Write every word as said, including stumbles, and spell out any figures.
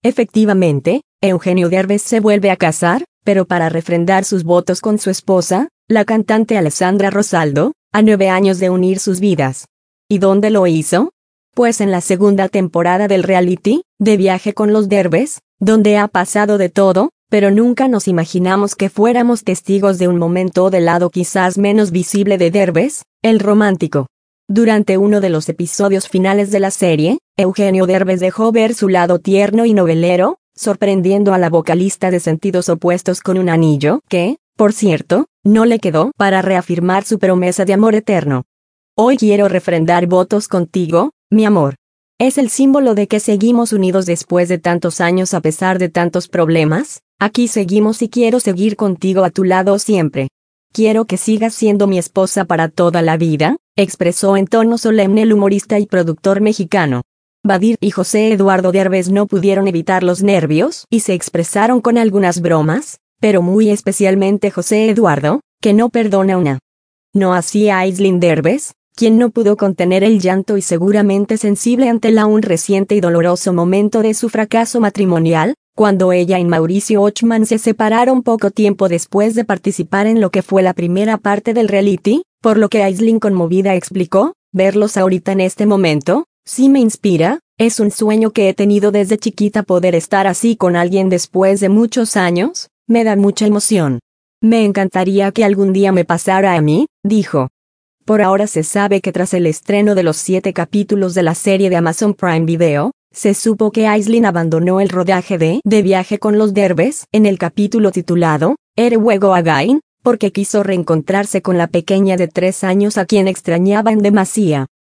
Efectivamente, Eugenio Derbez se vuelve a casar, pero para refrendar sus votos con su esposa, la cantante Alessandra Rosaldo, a nueve años de unir sus vidas. ¿Y dónde lo hizo? Pues en la segunda temporada del reality, De Viaje con los Derbez, donde ha pasado de todo, pero nunca nos imaginamos que fuéramos testigos de un momento del lado quizás menos visible de Derbez, el romántico. Durante uno de los episodios finales de la serie, Eugenio Derbez dejó ver su lado tierno y novelero, sorprendiendo a la vocalista de Sentidos Opuestos con un anillo que, por cierto, no le quedó para reafirmar su promesa de amor eterno. Hoy quiero refrendar votos contigo, mi amor. Es el símbolo de que seguimos unidos después de tantos años a pesar de tantos problemas. Aquí seguimos y quiero seguir contigo a tu lado siempre. Quiero que sigas siendo mi esposa para toda la vida, expresó en tono solemne el humorista y productor mexicano. Badir y José Eduardo Derbez no pudieron evitar los nervios y se expresaron con algunas bromas, pero muy especialmente José Eduardo, que no perdona una. No así Aislinn Derbez, quien no pudo contener el llanto y seguramente sensible ante el aún reciente y doloroso momento de su fracaso matrimonial, cuando ella y Mauricio Ochman se separaron poco tiempo después de participar en lo que fue la primera parte del reality, por lo que Aislinn conmovida explicó: verlos ahorita en este momento, sí me inspira, es un sueño que he tenido desde chiquita poder estar así con alguien después de muchos años, me da mucha emoción. Me encantaría que algún día me pasara a mí, dijo. Por ahora se sabe que tras el estreno de los siete capítulos de la serie de Amazon Prime Video, se supo que Aislinn abandonó el rodaje de De Viaje con los Derbez en el capítulo titulado Ere Wego Again, porque quiso reencontrarse con la pequeña de tres años a quien extrañaba en demasía.